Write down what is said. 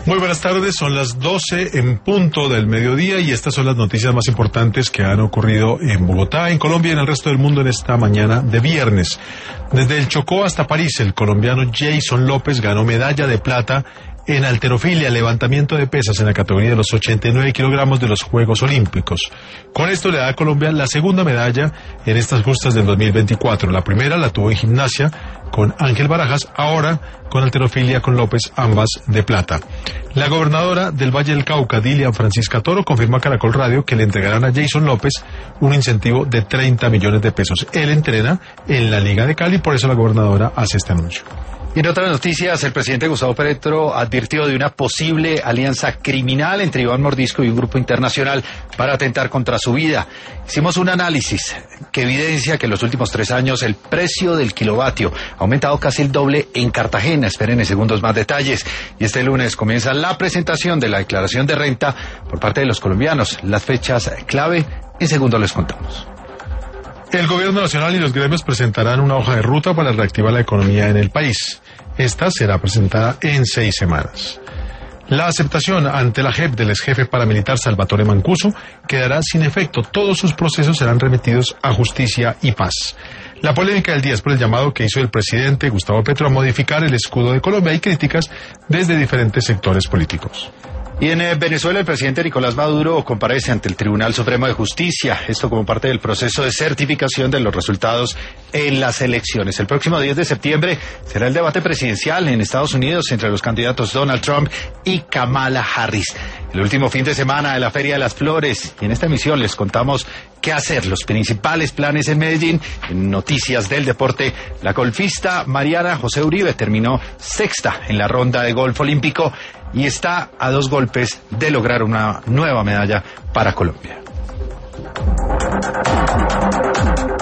Muy buenas tardes, son las 12 en punto del mediodía y estas son las noticias más importantes que han ocurrido en Bogotá, en Colombia y en el resto del mundo en esta mañana de viernes. Desde el Chocó hasta París, el colombiano Jason López ganó medalla de plata en halterofilia, levantamiento de pesas en la categoría de los 89 kilogramos de los Juegos Olímpicos. Con esto le da a Colombia la segunda medalla en estas justas del 2024. La primera la tuvo en gimnasia con Ángel Barajas, ahora con halterofilia con López, ambas de plata. La gobernadora del Valle del Cauca, Dilian Francisca Toro, confirmó a Caracol Radio que le entregarán a Jason López un incentivo de 30 millones de pesos. Él entrena en la Liga de Cali, por eso la gobernadora hace este anuncio. Y en otras noticias, el presidente Gustavo Petro advirtió de una posible alianza criminal entre Iván Mordisco y un grupo internacional para atentar contra su vida. Hicimos un análisis que evidencia que en los últimos 3 años el precio del kilovatio ha aumentado casi el doble en Cartagena. Esperen en segundos más detalles. Y este lunes comienza la presentación de la declaración de renta por parte de los colombianos. Las fechas clave, en segundos les contamos. El gobierno nacional y los gremios presentarán una hoja de ruta para reactivar la economía en el país. Esta será presentada en 6 semanas. La aceptación ante la JEP del exjefe paramilitar Salvatore Mancuso quedará sin efecto. Todos sus procesos serán remitidos a Justicia y Paz. La polémica del día es por el llamado que hizo el presidente Gustavo Petro a modificar el escudo de Colombia y críticas desde diferentes sectores políticos. Y en Venezuela el presidente Nicolás Maduro comparece ante el Tribunal Supremo de Justicia, esto como parte del proceso de certificación de los resultados en las elecciones. El próximo 10 de septiembre será el debate presidencial en Estados Unidos entre los candidatos Donald Trump y Kamala Harris. El último fin de semana de la Feria de las Flores, y en esta emisión les contamos qué hacer, los principales planes en Medellín. En noticias del deporte, la golfista Mariana José Uribe terminó sexta en la ronda de golf olímpico y está a 2 golpes de lograr una nueva medalla para Colombia.